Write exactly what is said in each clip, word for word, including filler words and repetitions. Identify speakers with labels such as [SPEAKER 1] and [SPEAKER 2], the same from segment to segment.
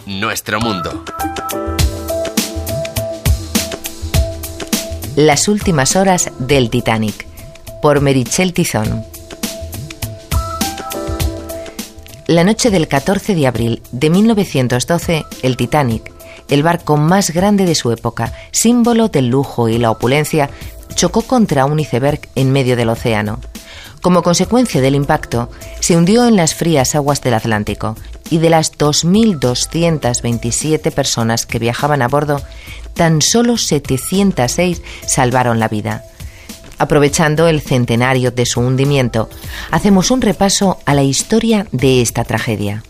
[SPEAKER 1] nuestro mundo.
[SPEAKER 2] Las últimas horas del Titanic, por Meritxell Tizón. La noche del catorce de abril de mil novecientos doce, el Titanic, el barco más grande de su época, símbolo del lujo y la opulencia, chocó contra un iceberg en medio del océano. Como consecuencia del impacto, se hundió en las frías aguas del Atlántico y de las dos mil doscientas veintisiete personas que viajaban a bordo, tan solo setecientas seis salvaron la vida. Aprovechando el centenario de su hundimiento, hacemos un repaso a la historia de esta tragedia.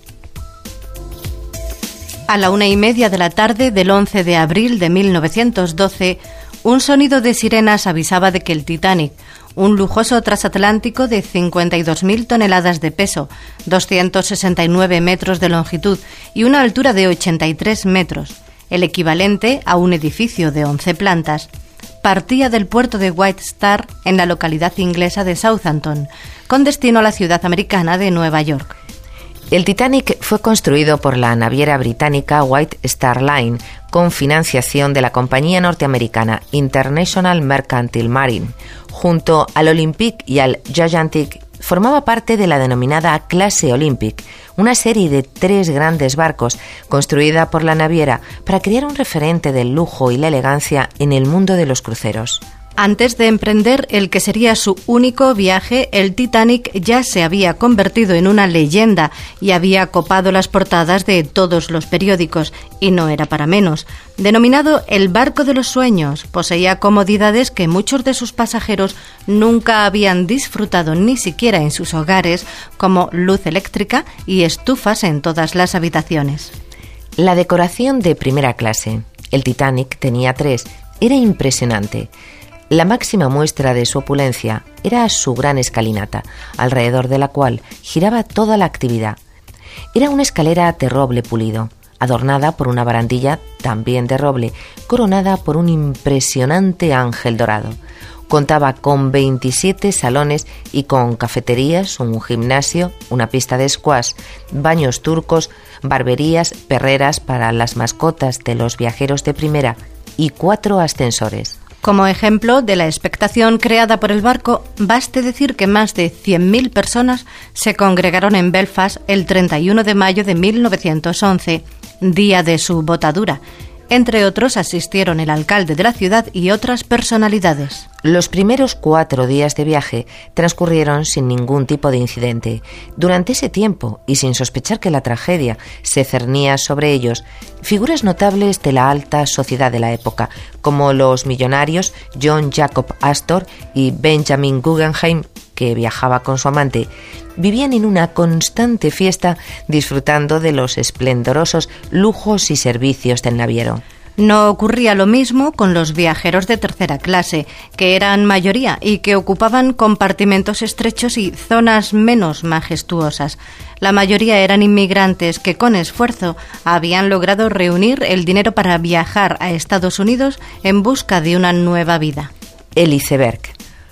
[SPEAKER 3] A la una y media de la tarde del once de abril de mil novecientos doce, un sonido de sirenas avisaba de que el Titanic, un lujoso transatlántico de cincuenta y dos mil toneladas de peso, doscientos sesenta y nueve metros de longitud y una altura de ochenta y tres metros, el equivalente a un edificio de once plantas, partía del puerto de White Star en la localidad inglesa de Southampton, con destino a la ciudad americana de Nueva York.
[SPEAKER 2] El Titanic fue construido por la naviera británica White Star Line con financiación de la compañía norteamericana International Mercantile Marine. Junto al Olympic y al Gigantic, formaba parte de la denominada Clase Olympic, una serie de tres grandes barcos construida por la naviera para crear un referente del lujo y la elegancia en el mundo de los cruceros.
[SPEAKER 3] Antes de emprender el que sería su único viaje, el Titanic ya se había convertido en una leyenda y había copado las portadas de todos los periódicos, y no era para menos. Denominado el barco de los sueños, poseía comodidades que muchos de sus pasajeros nunca habían disfrutado ni siquiera en sus hogares, como luz eléctrica y estufas en todas las habitaciones.
[SPEAKER 2] La decoración de primera clase, el Titanic tenía tres, era impresionante. La máxima muestra de su opulencia era su gran escalinata, alrededor de la cual giraba toda la actividad. Era una escalera de roble pulido, adornada por una barandilla también de roble, coronada por un impresionante ángel dorado. Contaba con veintisiete salones y con cafeterías, un gimnasio, una pista de squash, baños turcos, barberías, perreras para las mascotas de los viajeros de primera y cuatro ascensores.
[SPEAKER 3] Como ejemplo de la expectación creada por el barco, baste decir que más de cien mil personas se congregaron en Belfast el treinta y uno de mayo de mil novecientos once, día de su botadura. Entre otros asistieron el alcalde de la ciudad y otras personalidades.
[SPEAKER 2] Los primeros cuatro días de viaje transcurrieron sin ningún tipo de incidente. Durante ese tiempo, y sin sospechar que la tragedia se cernía sobre ellos, figuras notables de la alta sociedad de la época, como los millonarios John Jacob Astor y Benjamin Guggenheim, que viajaba con su amante, vivían en una constante fiesta disfrutando de los esplendorosos lujos y servicios del naviero.
[SPEAKER 3] No ocurría lo mismo con los viajeros de tercera clase, que eran mayoría y que ocupaban compartimentos estrechos y zonas menos majestuosas. La mayoría eran inmigrantes que con esfuerzo habían logrado reunir el dinero para viajar a Estados Unidos en busca de una nueva vida.
[SPEAKER 2] El iceberg.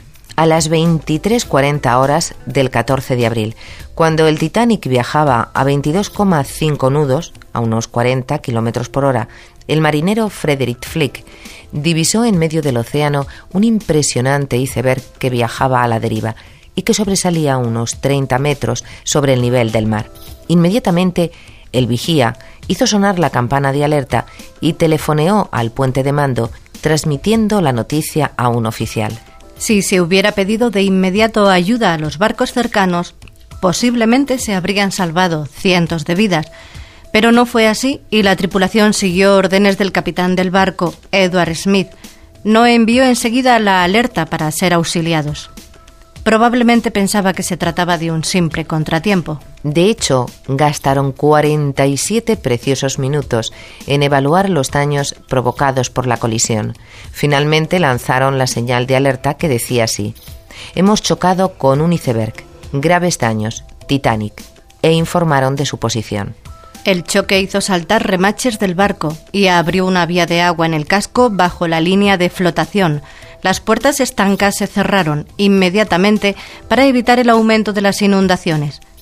[SPEAKER 2] A las veintitrés cuarenta horas del catorce de abril, cuando el Titanic viajaba a veintidós coma cinco nudos, a unos cuarenta kilómetros por hora, el marinero Frederick Flick divisó en medio del océano un impresionante iceberg que viajaba a la deriva y que sobresalía a unos treinta metros sobre el nivel del mar. Inmediatamente, el vigía hizo sonar la campana de alerta y telefoneó al puente de mando, transmitiendo la noticia a un oficial.
[SPEAKER 3] Si se hubiera pedido de inmediato ayuda a los barcos cercanos, posiblemente se habrían salvado cientos de vidas. Pero no fue así y la tripulación siguió órdenes del capitán del barco, Edward Smith. No envió enseguida la alerta para ser auxiliados. Probablemente pensaba que se trataba de un simple contratiempo.
[SPEAKER 2] De hecho, gastaron cuarenta y siete preciosos minutos en evaluar los daños provocados por la colisión. Finalmente lanzaron la señal de alerta que decía así: hemos chocado con un iceberg, graves daños, Titanic, e informaron de su posición.
[SPEAKER 3] El choque hizo saltar remaches del barco y abrió una vía de agua en el casco bajo la línea de flotación. Las puertas estancas se cerraron inmediatamente para evitar el aumento de las inundaciones.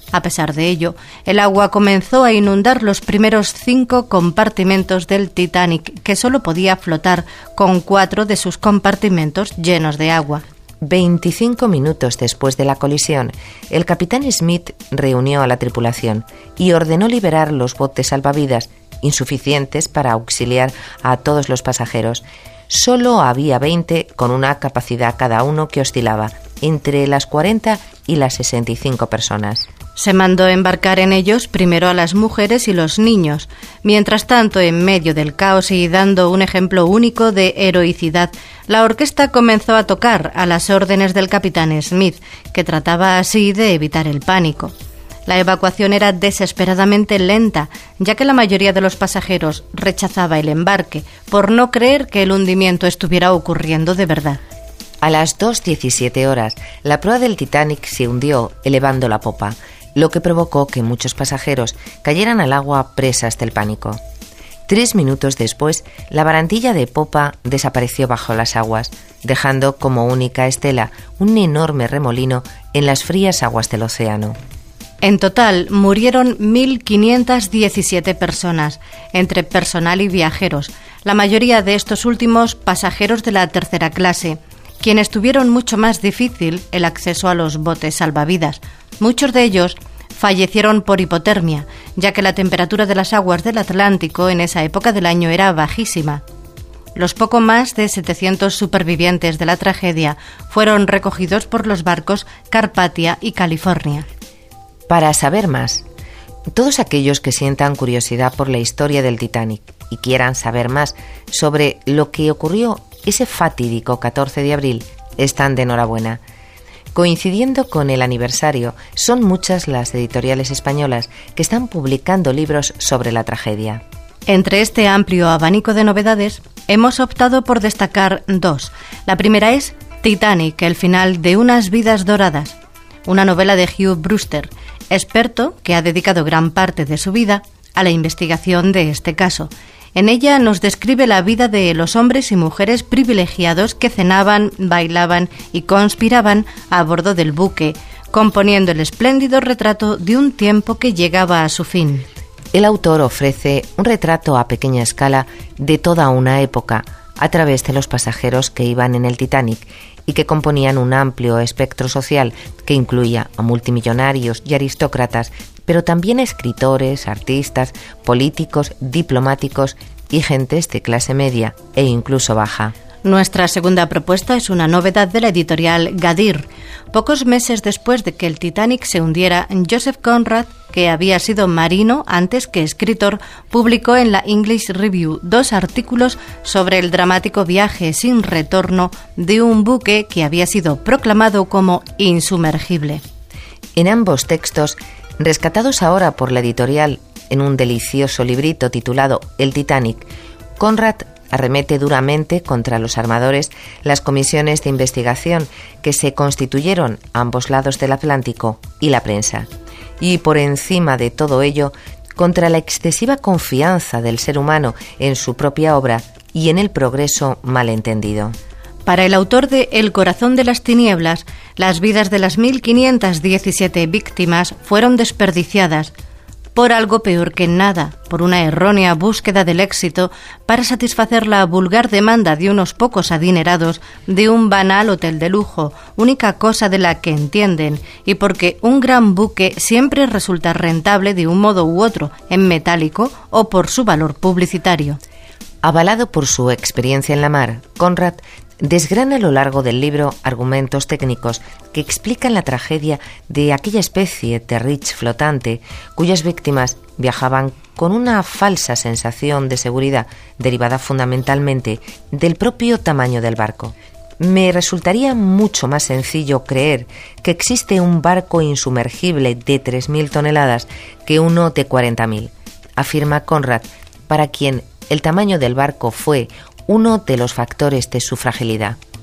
[SPEAKER 3] A pesar de ello, el agua comenzó a inundar los primeros cinco compartimentos del Titanic, que solo podía flotar con cuatro de sus compartimentos llenos de agua.
[SPEAKER 2] veinticinco minutos después de la colisión, el capitán Smith reunió a la tripulación y ordenó liberar los botes salvavidas, insuficientes para auxiliar a todos los pasajeros. Solo había veinte, con una capacidad cada uno que oscilaba entre las cuarenta y las sesenta y cinco personas.
[SPEAKER 3] Se mandó embarcar en ellos primero a las mujeres y los niños. Mientras tanto, en medio del caos y dando un ejemplo único de heroicidad, la orquesta comenzó a tocar a las órdenes del capitán Smith, que trataba así de evitar el pánico. La evacuación era desesperadamente lenta, ya que la mayoría de los pasajeros rechazaba el embarque por no creer que el hundimiento estuviera ocurriendo de verdad.
[SPEAKER 2] A las dos diecisiete horas, la proa del Titanic se hundió elevando la popa, lo que provocó que muchos pasajeros cayeran al agua presas del pánico. Tres minutos después, la barandilla de popa desapareció bajo las aguas, dejando como única estela un enorme remolino en las frías aguas del océano.
[SPEAKER 3] En total, murieron mil quinientas diecisiete personas, entre personal y viajeros, la mayoría de estos últimos pasajeros de la tercera clase, quienes tuvieron mucho más difícil el acceso a los botes salvavidas. Muchos de ellos fallecieron por hipotermia, ya que la temperatura de las aguas del Atlántico en esa época del año era bajísima. Los poco más de setecientos supervivientes de la tragedia fueron recogidos por los barcos Carpathia y California.
[SPEAKER 2] Para saber más, todos aquellos que sientan curiosidad por la historia del Titanic y quieran saber más sobre lo que ocurrió ese fatídico catorce de abril, están de enhorabuena. Coincidiendo con el aniversario, son muchas las editoriales españolas que están publicando libros sobre la tragedia.
[SPEAKER 3] Entre este amplio abanico de novedades, hemos optado por destacar dos. La primera es Titanic, el final de unas vidas doradas, una novela de Hugh Brewster, experto que ha dedicado gran parte de su vida a la investigación de este caso. En ella nos describe la vida de los hombres y mujeres privilegiados que cenaban, bailaban y conspiraban a bordo del buque, componiendo el espléndido retrato de un tiempo que llegaba a su fin.
[SPEAKER 2] El autor ofrece un retrato a pequeña escala de toda una época a través de los pasajeros que iban en el Titanic y que componían un amplio espectro social que incluía a multimillonarios y aristócratas, pero también a escritores, artistas, políticos, diplomáticos y gentes de clase media e incluso baja.
[SPEAKER 3] Nuestra segunda propuesta es una novedad de la editorial Gadir. Pocos meses después de que el Titanic se hundiera, Joseph Conrad, que había sido marino antes que escritor, publicó en la English Review dos artículos sobre el dramático viaje sin retorno de un buque que había sido proclamado como insumergible.
[SPEAKER 2] En ambos textos, rescatados ahora por la editorial en un delicioso librito titulado El Titanic, Conrad arremete duramente contra los armadores, las comisiones de investigación que se constituyeron a ambos lados del Atlántico y la prensa. Y por encima de todo ello, contra la excesiva confianza del ser humano en su propia obra y en el progreso malentendido.
[SPEAKER 3] Para el autor de El corazón de las tinieblas, las vidas de las mil quinientas diecisiete víctimas fueron desperdiciadas por algo peor que nada, por una errónea búsqueda del éxito para satisfacer la vulgar demanda de unos pocos adinerados de un banal hotel de lujo, única cosa de la que entienden, y porque un gran buque siempre resulta rentable de un modo u otro, en metálico o por su valor publicitario.
[SPEAKER 2] Avalado por su experiencia en la mar, Conrad desgrana a lo largo del libro argumentos técnicos que explican la tragedia de aquella especie de Rich flotante cuyas víctimas viajaban con una falsa sensación de seguridad derivada fundamentalmente del propio tamaño del barco. Me resultaría mucho más sencillo creer que existe un barco insumergible de tres mil toneladas que uno de cuarenta mil, afirma Conrad, para quien el tamaño del barco fue uno de los factores de su fragilidad.